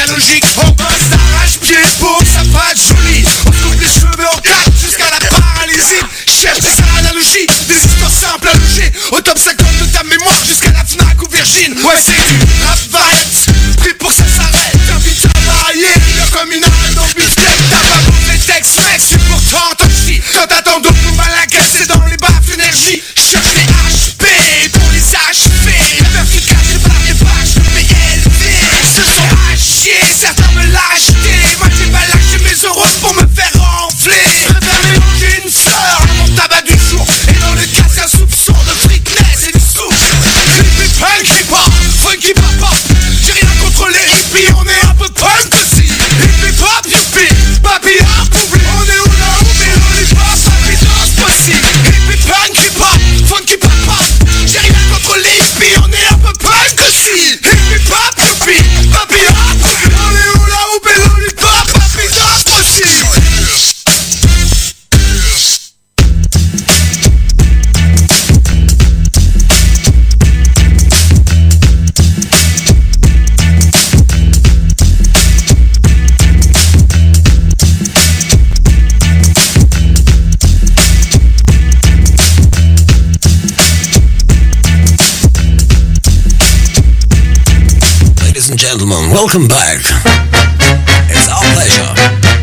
logique. On bosse d'arrache-pied pour que ça fasse joli. On coupe les cheveux en quatre jusqu'à la paralysie. Cherche des analogies, des histoires simples à loger. Au top 50 de ta mémoire jusqu'à la Fnac ou Virgin. Ouais, c'est du rap variette, pris pour que ça s'arrête. T'invites à varier, comme une arme dans le beefsteak. T'as pas beau les textes, mec, c'est pourtant ton chi. Quand t'attends d'autres pour mal agresser dans les baffes énergie. Cherche les HP pour les achever. Vertical, c'est pas les vaches, mais élevées. Se sont à chier, certains me lâchent. Moi j'ai pas lâché mes euros pour me faire enfler. Préfère mélanger une fleur dans mon tabac du jour. Et dans le cas c'est un soupçon de freakness et de souche. Hippie punk hip hop, funky pop pop. J'ai rien contre les hippies, on est un peu punk aussi. Hippie pop youpi, papi hop oublie. On est où là où mais on est pas, papi danse possible. Hippie punk hip hop, funky pop pop. J'ai rien contre les hippies, on est un peu punk aussi. Hippie pop youpi, papi hop oublie. On est où là où mais on est pas, papi danse possible. Ladies and gentlemen, welcome back. It's our pleasure.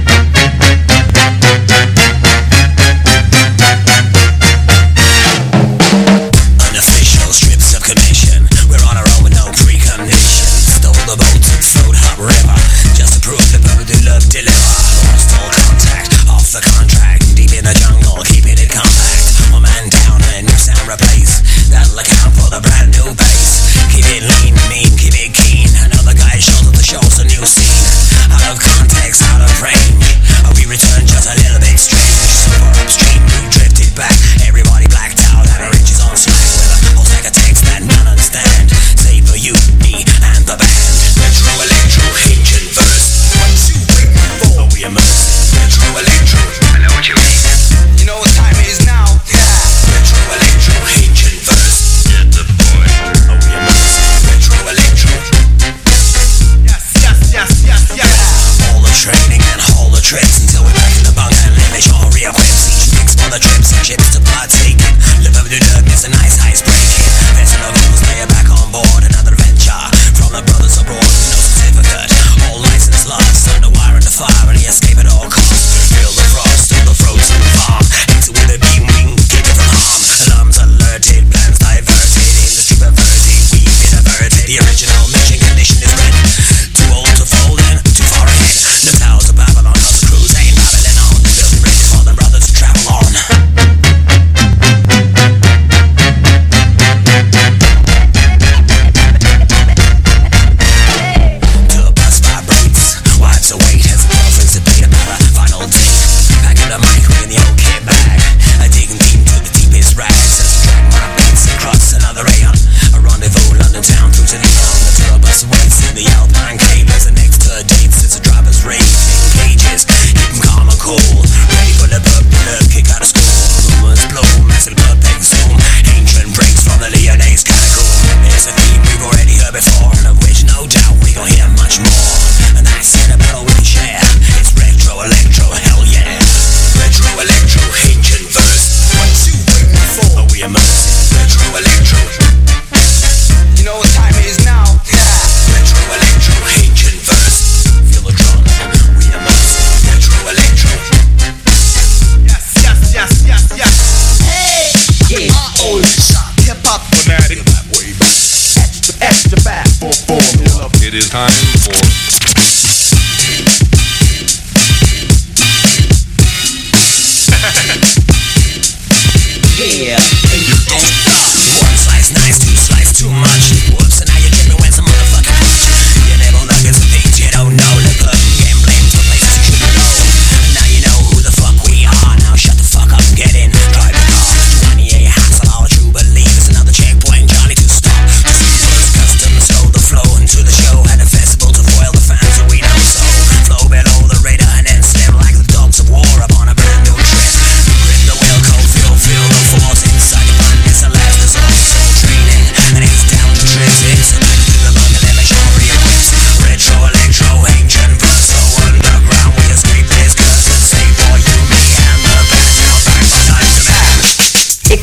Unofficial strips of commission. We're on our own with no preconditions. Stole the boat and float upriver. Just to prove the bird who love deliver. Lost all contact, off the contract. Deep in the jungle, keeping it compact. One man down and new sound replace. That'll account for the brand new bass. Keep it lean, mean, keep it keen. Another guy shows up the show's a new scene. Out of context, out of range. We return just a little bit strange. So far upstream, we drifted back. Everybody blacked out, had our inches on slack. With a whole stack of text that none understand. Save for you, me, and the band. Retro, electro, hinge and verse. What you waiting for? Are we immersed? Retro, electro, I know what you mean. You know what time it is now? Yeah. Retro, electro, hinge and verse. Get the boy. Are we immersed? Retro, electro. All the training and all the tricks until we're back in the bunk and lavish all re-equips. Each mix for the trips and chips to partake in. Live over the darkness, a nice ice breaking. Vessel of rules, lay it back on board. Another adventure from the brothers abroad. No certificate, all license lost. Under wire in the fire and he escape at all costs. Feel the frost on the frozen farm. Exit with a beam wing, keep it from harm. Alarms alerted, plans diverted. Industry perverted, we've been averted. The original mission condition is ready. Too old to fold in, too far ahead. The towers of Babylon, cause the crews ain't babbling on. Building bridges for the brothers to travel on. To the bus vibrates, wives await as girlfriends debate about a final date. Packing the mic in the old kit bag. Digging deep to the deepest rags. As I drag my beats across another aeon. A rendezvous, London town through to Lyon. The tour bus waits in the Alpine cave. There's an extra date since the driver's rate. In cages, keep 'em calm and cool. Ready for the pub, kick out of school. Rumors blow, massive blood pegs zoom. Ancient breaks from the Lyonnaise catacomb. It's a theme we've already heard before, and of which no doubt we gon' hear much more. And that's in a battle we can share. It's retro, electro, hell yeah. Retro, electro, hinge and verse. What you waiting for? Are we immersed? Retro, electro. You know what time it is now? Yeah. Retro, electro, hinge and verse. Feel the drum, we immersed. Retro, electro. Yes. Hey, yeah, old shot, Hip hop fanatic. Extra fat for formula. It is time for yeah. Don't stop. One slice nice, two slice too much. Whoops, and now you're tripping when some motherfucker punch. You never nuggets and things you don't know. The club gambling to places you shouldn't go. And now you know who the fuck we are. Now shut the fuck up and get in. Drive the car. 28 hassle, all true believers. Another checkpoint, Johnny to stop. First customs, hold the flow into the show. Had a festival to foil the fans who we know so. Flow below the radar and then slam like the dogs of war upon a brand new trip. Grip the wheel, cold feel the force inside your mind. It's a last resort, soul training, and it's down to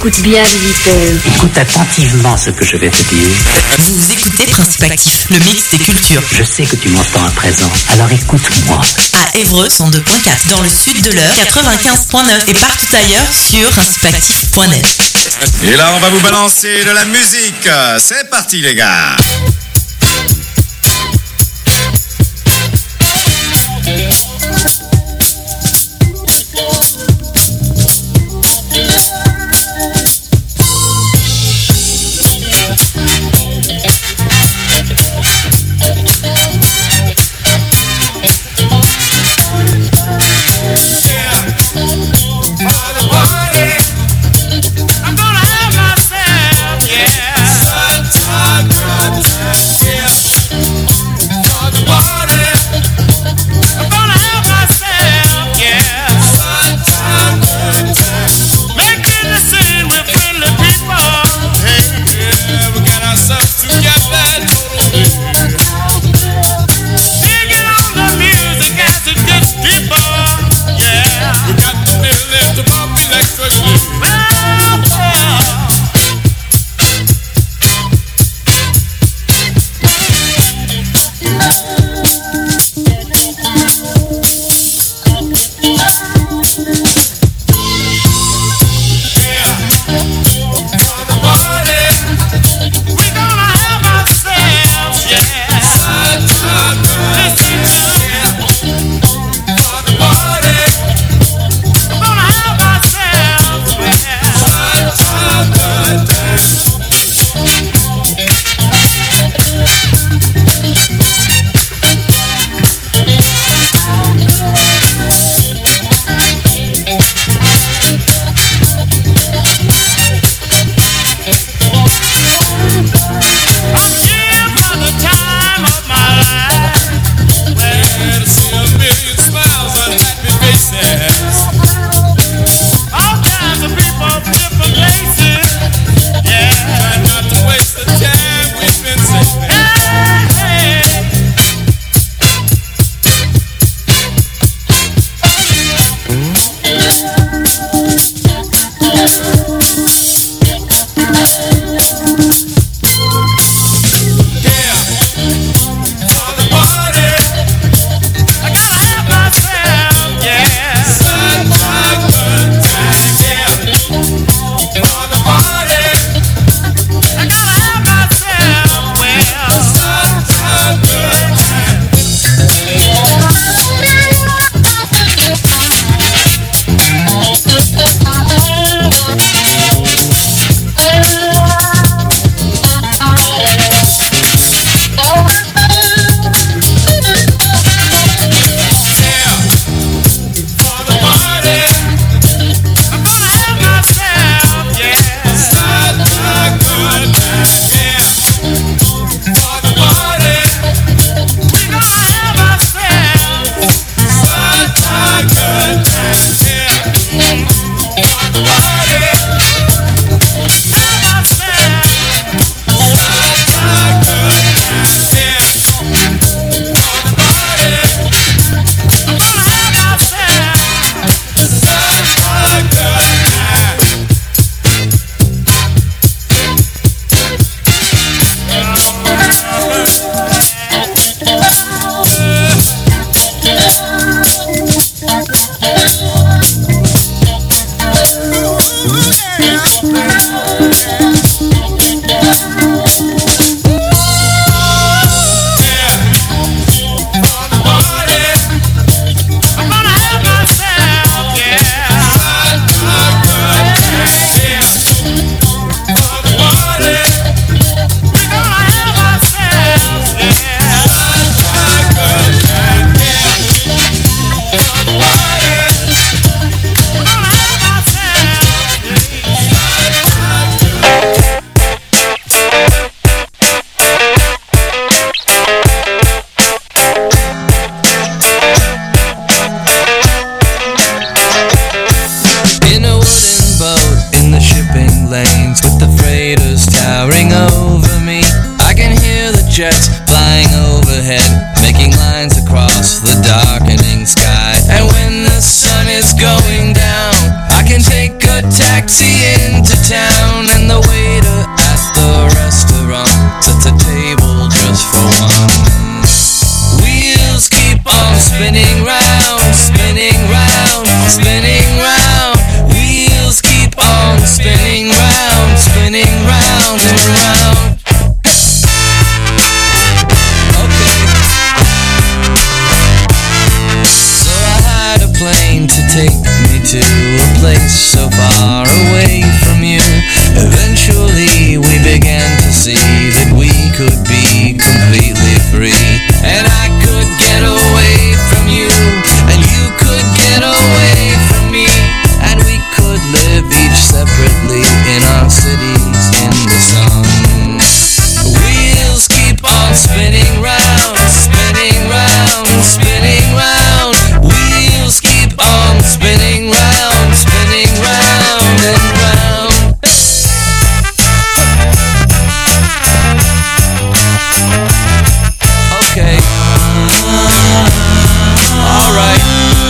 Écoute bien, visiteur. Écoute attentivement ce que je vais te dire. Vous écoutez Principe Actif, le mix des cultures. Je sais que tu m'entends à présent, alors écoute-moi. À Évreux, 102.4, dans le sud de l'heure, 95.9 et partout ailleurs sur principeactif.net. Et là, on va vous balancer de la musique. C'est parti, les gars. jets flying overhead, making lines across the darkening sky. And when the sun is going down, I can take a taxi into town. spinning round, spinning round, spinning round. Wheels keep on spinning round, spinning round and round. Okay. So I had a plane to take me to a place so far away from you. Eventually we began to see that we could be completely free. And I could get away from you, and you could get away from me. And we could live each separately in our cities in the sun. Wheels keep on spinning round, spinning round, spinning round. Wheels keep on spinning round, spinning round and round. Okay. Alright.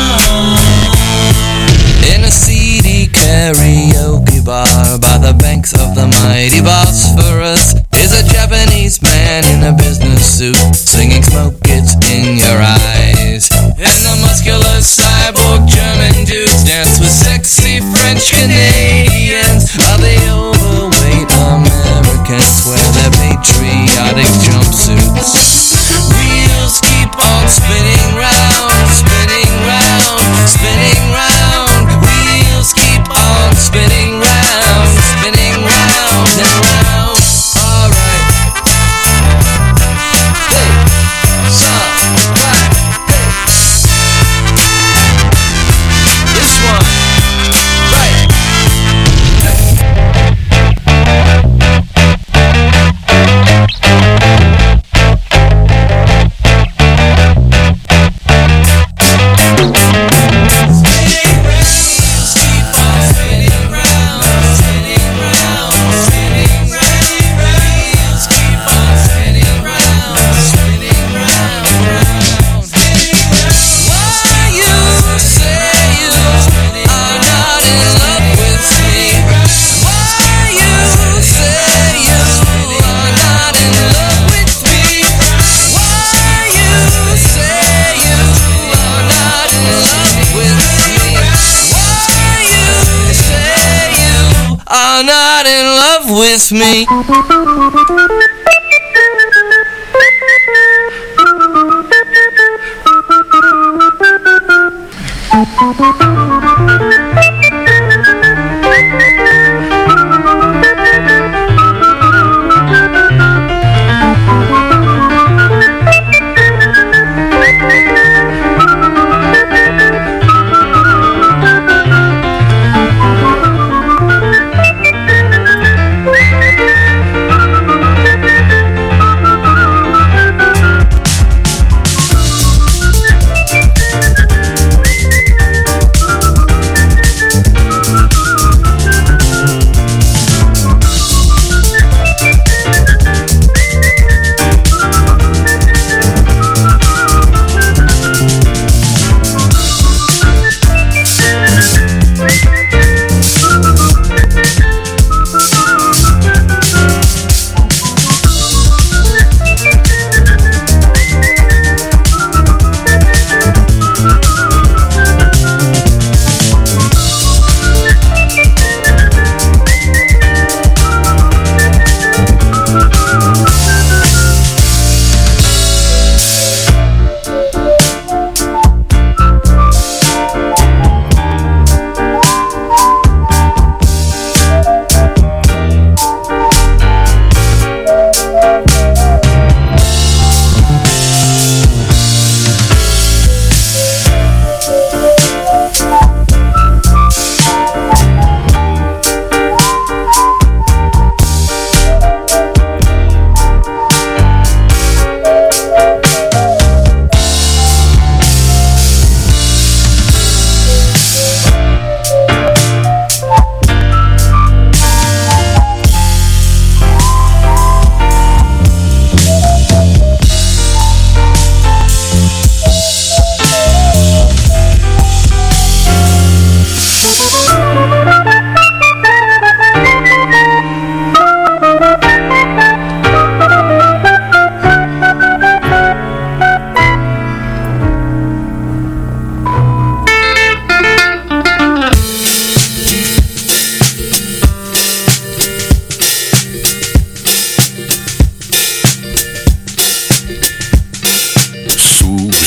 In a seedy karaoke bar by the banks of the mighty Bosphorus is a Japanese man in a business suit singing "Smoke Gets in Your Eyes." And the muscular cyborg German dudes dance with sexy French Canadians, while the overweight Americans wear their patriotic jumpsuits. Wheels keep on spinning round, spinning round, spinning round. Wheels keep on spinning round, spinning round and round. Alright. Hey, right. Hey. This one. Right. Not in love with me.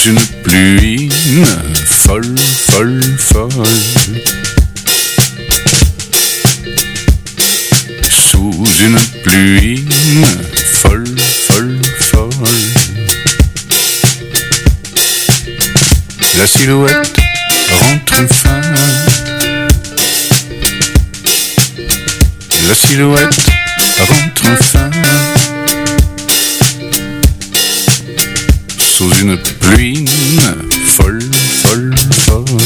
une pluie folle, folle, folle. Sous une pluie folle, folle, folle. La silhouette rentre enfin. La silhouette rentre enfin. Sous une pluie folle, folle, folle.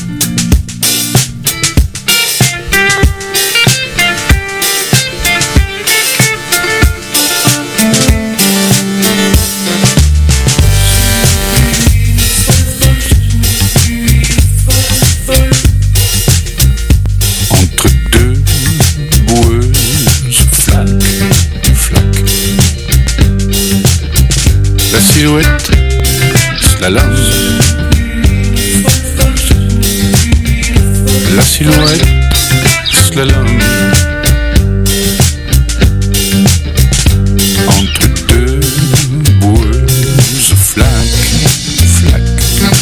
Entre deux boueuses flaques, flaques. La silhouette slalom. La silhouette slalom. Entre deux boueuses flaques, flaques.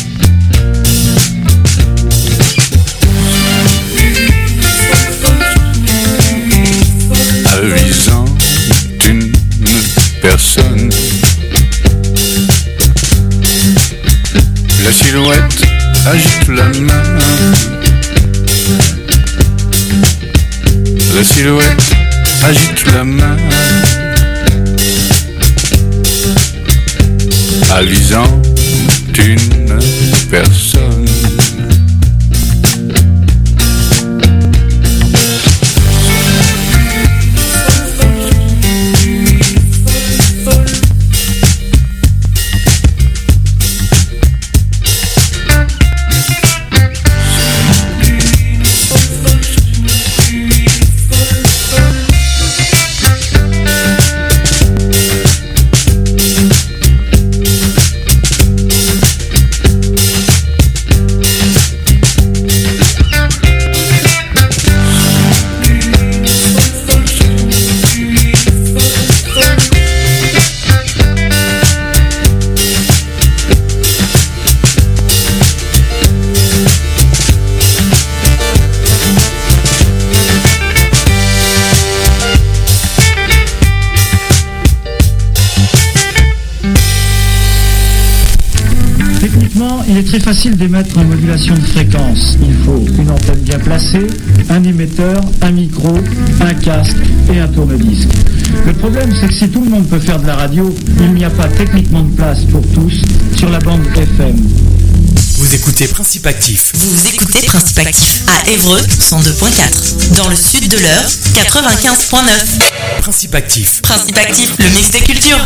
Avisant une personne. La silhouette agite la main. La silhouette agite la main. Avisant une personne. Il est très facile d'émettre en modulation de fréquence. Il faut une antenne bien placée, un émetteur, un micro, un casque et un tourne-disque. Le problème, c'est que si tout le monde peut faire de la radio, il n'y a pas techniquement de place pour tous sur la bande FM. Vous écoutez Principe Actif. Vous écoutez Principe Actif à Évreux 102.4. Dans le sud de l'Eure 95.9. Principe Actif. Principe Actif, le mix des cultures.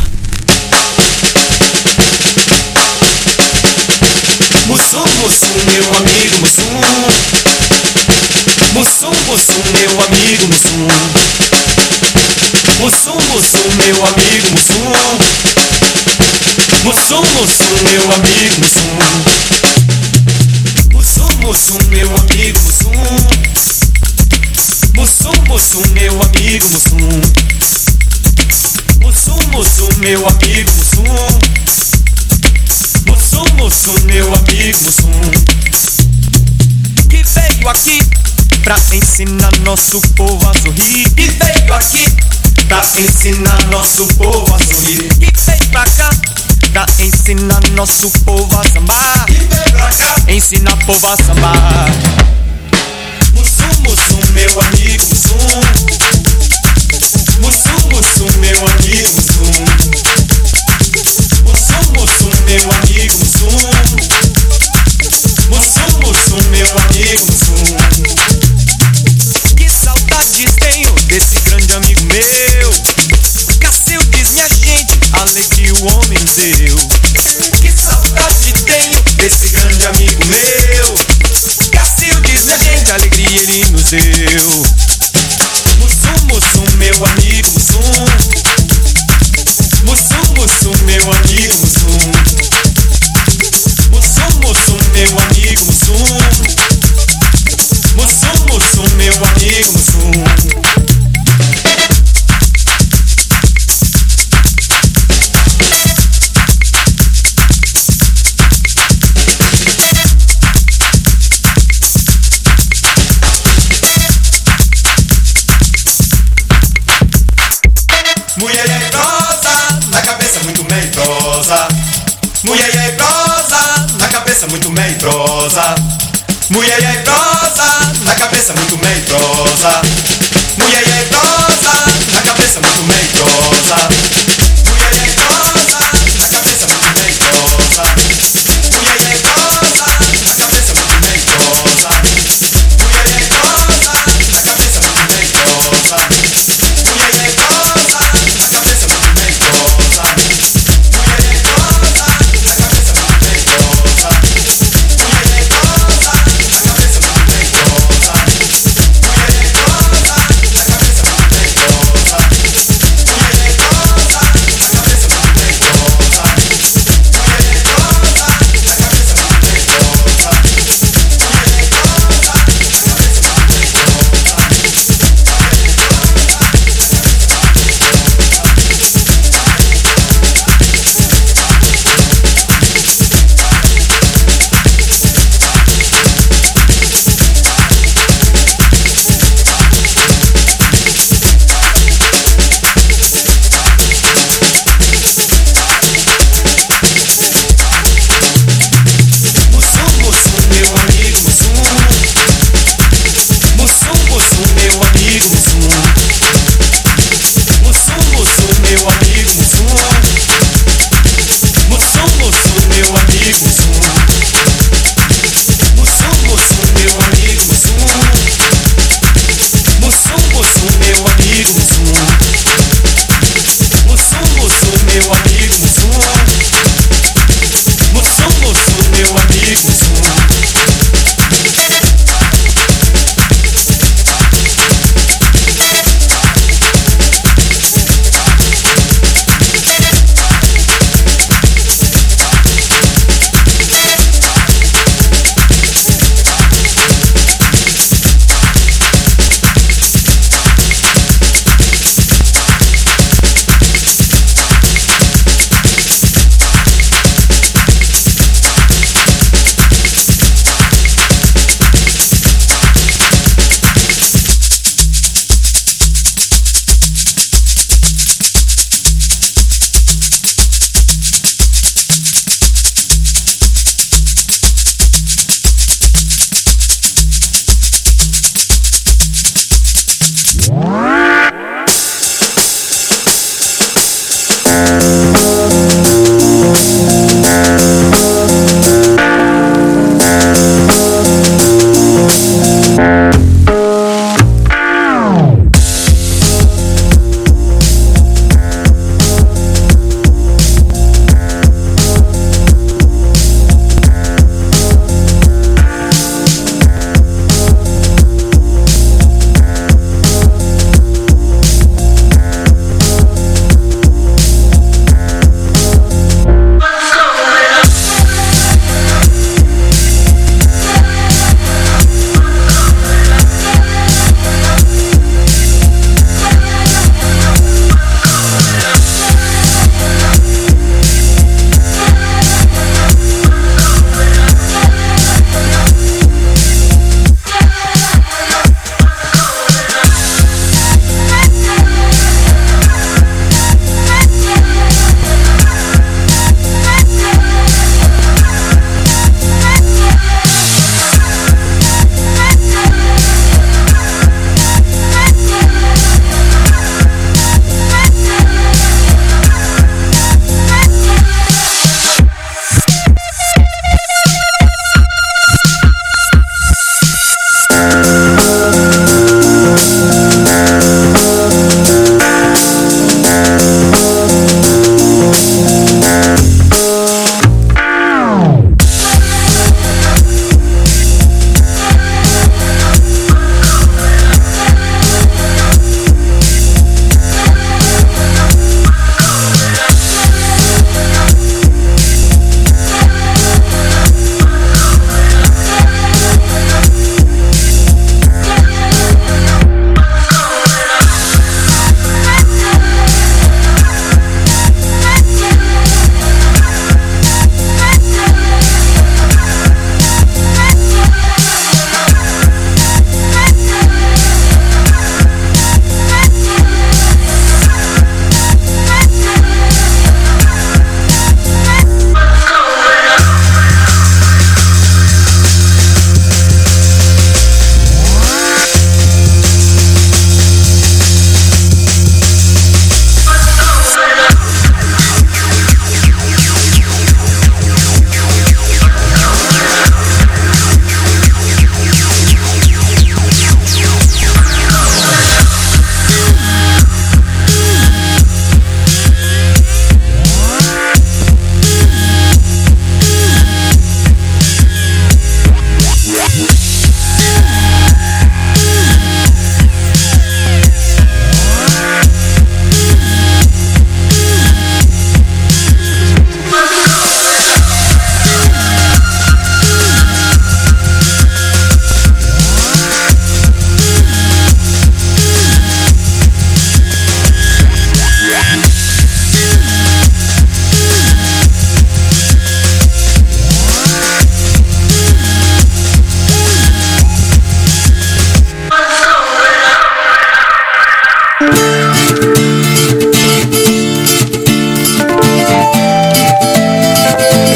Mussum, Mussum, meu amigo Mussum. Mussum, Mussum, meu amigo Mussum. Mussum, Mussum, meu amigo Mussum. Mussum, Mussum, meu amigo Mussum. Mussum, Mussum, meu amigo Mussum. Mussum, Mussum, meu amigo Mussum. Mussum, Mussum, meu amigo Mussum. Mussum, Mussum, meu amigo Mussum. Que veio aqui pra ensinar nosso povo a sorrir. Que veio aqui pra ensinar nosso povo a sorrir. Que veio pra cá pra ensinar nosso povo a sambar. Que veio pra cá ensinar o povo a sambar. Mussum, Mussum, meu amigo Mussum. Mussum, Mussum, meu amigo Mussum. Mussum, Mussum, meu amigo Mussum. Mussum, Mussum, meu amigo Mussum. Que saudades tenho desse grande amigo meu. Cacildes, minha gente, alegria o homem nos deu. Que saudade tenho desse grande amigo meu. Cacildes, minha gente, alegria ele nos deu. Mussum, Mussum, meu amigo Mussum. muito medrosa. Mulher é prosa, na cabeça muito medrosa. Mulher